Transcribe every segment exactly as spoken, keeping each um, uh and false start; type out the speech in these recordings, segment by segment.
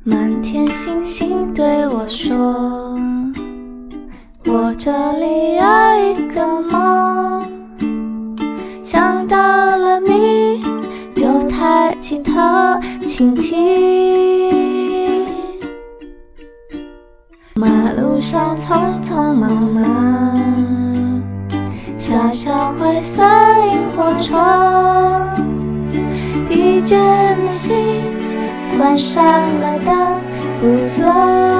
满天星星对我说，我这里有一个梦，想到了你就抬起头倾听。马路上匆匆忙忙，小小灰色萤火虫，疲倦的心关上了灯，不做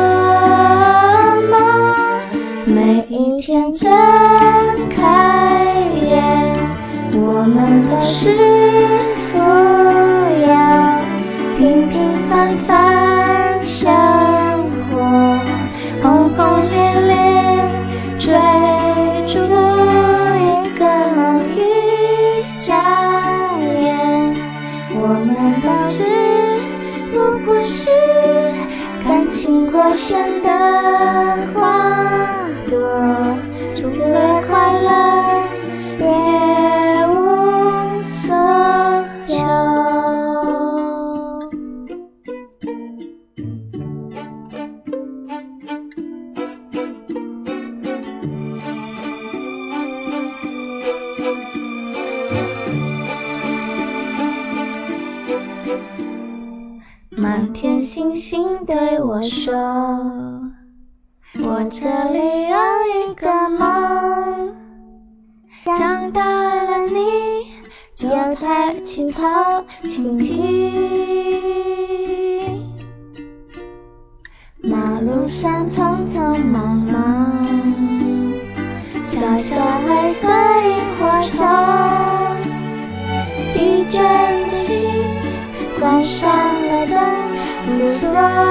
梦。每一天睁开眼，我们都是否要平平凡凡生活，轰轰烈烈追逐一个梦，一眨眼，我们都是不过是感情过剩的花朵，除了快乐别无所求。满天星星对我说，我这里有一个梦，想到了你就抬起头倾听。马路上匆匆忙忙，小小灰色萤火虫，疲倦的心关上了灯，不做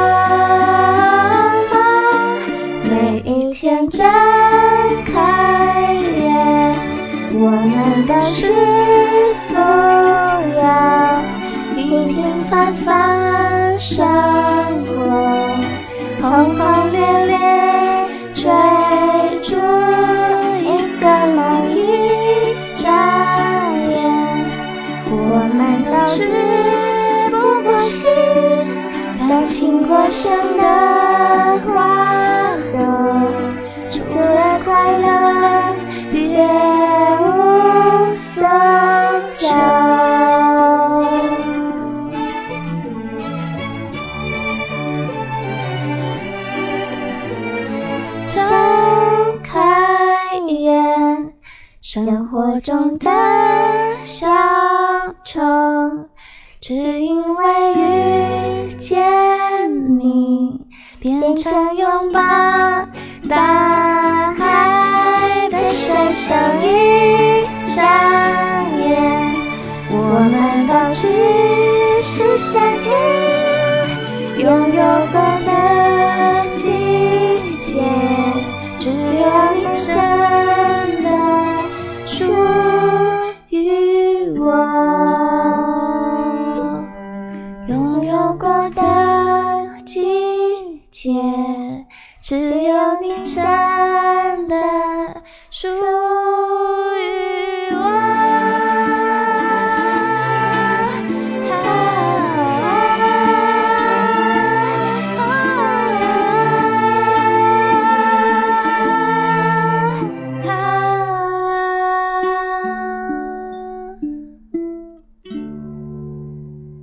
梦。每一天睁开眼，我们都是否要平平凡凡生活，轰轰烈烈追逐一个梦，一眨眼，我们都是不过是感情过剩的花朵，除了快乐别无所求。睁开眼，生活中的小丑，只因为遇见你，变成拥抱大海的水手。